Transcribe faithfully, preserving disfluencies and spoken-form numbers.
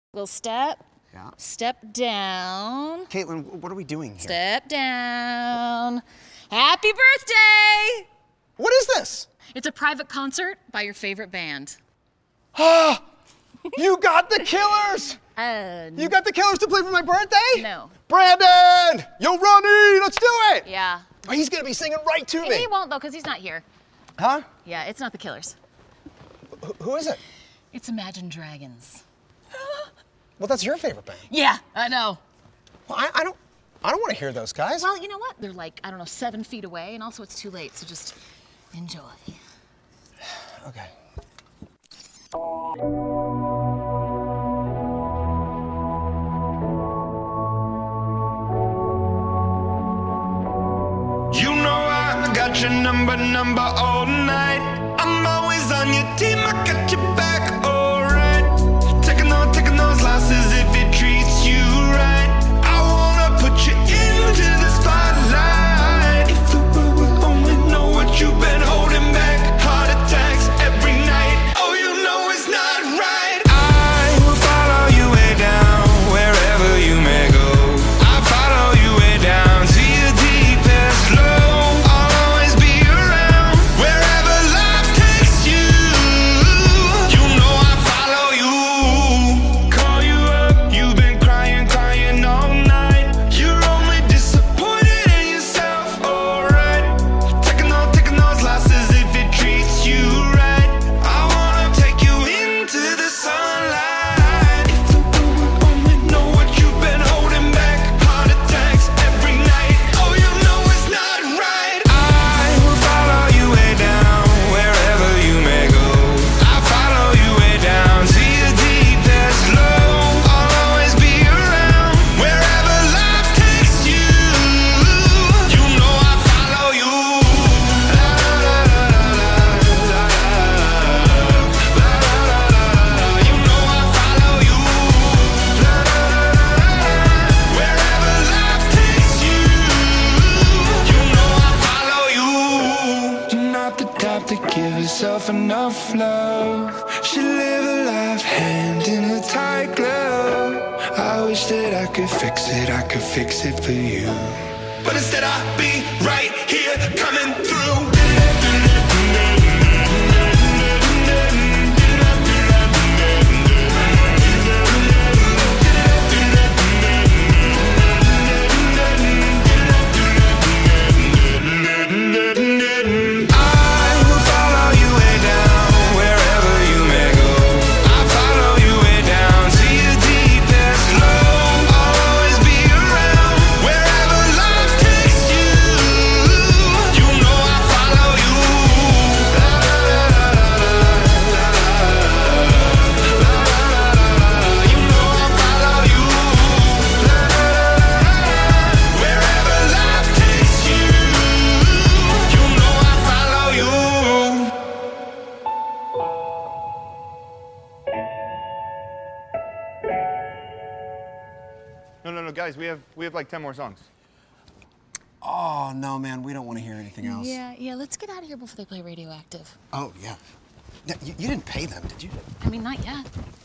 Little step. Yeah. Step down. Caitlin, what are we doing here? Step down. Happy birthday! What is this? It's a private concert by your favorite band. Ah! You got the Killers! Uh, You got the Killers to play for my birthday? No. Brandon! Yo, Ronnie, let's do it! Yeah. Oh, he's gonna be singing right to me. He won't though, because he's not here. Huh? Yeah, it's not the Killers. Wh- who is it? It's Imagine Dragons. Well, that's your favorite band. Yeah, I know. Well, I, I don't, I don't want to hear those guys. Well, you know what? They're like, I don't know, seven feet away, and also it's too late, so just enjoy. Okay. You know I got your number, number all night. I'm always on your team, I got your back, alright. Taking those, taking those losses if it treats you right. I wanna put you into the spotlight. If the world would only know what you've been holding back. Heart attacks every night. Oh, you know it's not right. I will follow you way down, wherever you may go. I follow you way down to your deepest low. I'll always be around, wherever life takes you. You know I follow you. Call you up, you've been crying, crying all night. You're only disappointed in yourself, alright. Taking those, taking those losses if it treats you right. I wanna take you into the sunlight. If the world would only know what you've been holding back. Heart attacks every night. Oh, you know it's not right. I will follow you way down, wherever you may go. I follow you way down to your deepest low. I'll always be around, wherever life takes you. You know I follow you. La la la la la la la la. You know I follow you. La la la la. Wherever life takes you. You know I follow you. You're not the type to give yourself enough love. Should live a life hand in a tight glove. I wish that I could fix it, I could fix it for you. But instead I'll be right here coming through. I will follow you way down, wherever you may go. I follow you way down to your deepest low. I'll always be around, wherever life takes you. You know I follow you. La la la la la la la. You know I follow you. La la la la. Wherever life takes you. You know I follow you. No, no, no, guys, we have we have like ten more songs. Oh, no, man, we don't want to hear anything else. Yeah, yeah, let's get out of here before they play Radioactive. Oh, yeah. Yeah, you, you didn't pay them, did you? I mean, not yet.